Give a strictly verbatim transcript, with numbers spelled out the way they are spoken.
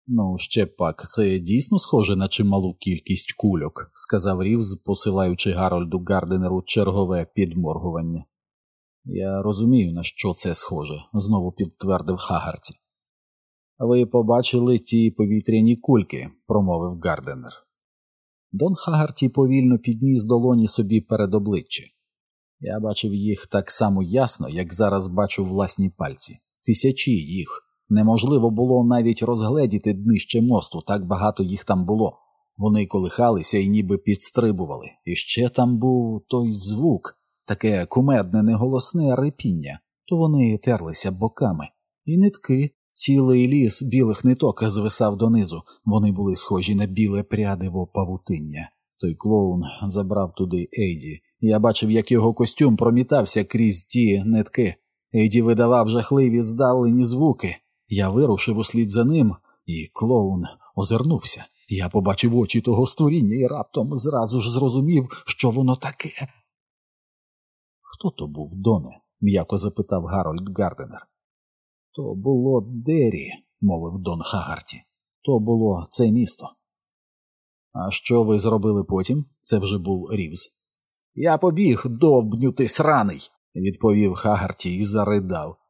Ну, ще пак, це дійсно схоже на чималу кількість кульок, сказав Рівз, посилаючи Гарольду Гарденеру чергове підморгування. Я розумію, на що це схоже, знову підтвердив Хагарті. Ви побачили ті повітряні кульки, промовив Гарденер. Дон Хагарті повільно підніс долоні собі перед обличчя. Я бачив їх так само ясно, як зараз бачу власні пальці. Тисячі їх. Неможливо було навіть розгледіти днище мосту, так багато їх там було. Вони колихалися і ніби підстрибували. І ще там був той звук, таке кумедне неголосне рипіння, то вони терлися боками. І нитки, цілий ліс білих ниток звисав донизу, вони були схожі на біле прядиво павутиння. Той клоун забрав туди Ейді. Я бачив, як його костюм промітався крізь ті нитки. Ейді видавав жахливі здалені звуки. Я вирушив услід за ним, і клоун озирнувся. Я побачив очі того створіння і раптом зразу ж зрозумів, що воно таке. «Хто то був, Доне?» – м'яко запитав Гарольд Гарденер. «То було Дері», – мовив Дон Хагарті. «То було це місто». «А що ви зробили потім?» – це вже був Рівз. «Я побіг, довбню ти сраний», – відповів Хагарті і заридав.